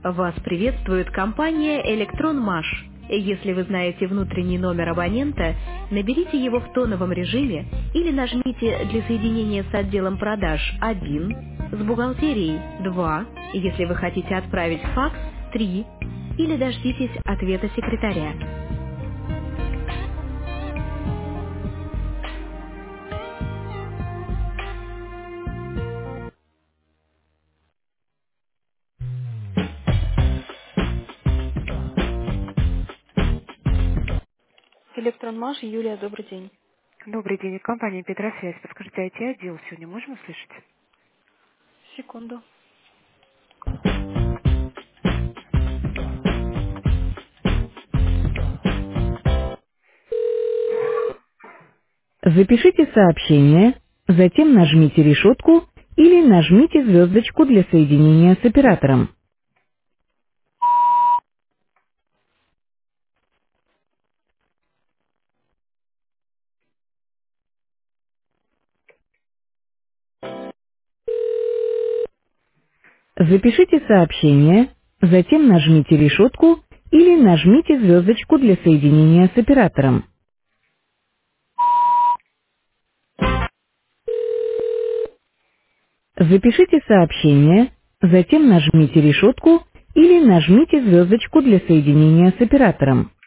Вас приветствует компания «Электронмаш». Если вы знаете внутренний номер абонента, наберите его в тоновом режиме или нажмите для соединения с отделом продаж 1, с бухгалтерией 2, если вы хотите отправить факс 3 или дождитесь ответа секретаря. «Электронмаш», Юлия, добрый день. Добрый день, компания Петросвязь. Подскажите, IT-отдел сегодня можем услышать? Секунду. Запишите сообщение, затем нажмите решетку или нажмите звездочку для соединения с оператором. Запишите сообщение, затем нажмите решетку или нажмите звездочку для соединения с оператором. Запишите сообщение, затем нажмите решетку или нажмите звездочку для соединения с оператором.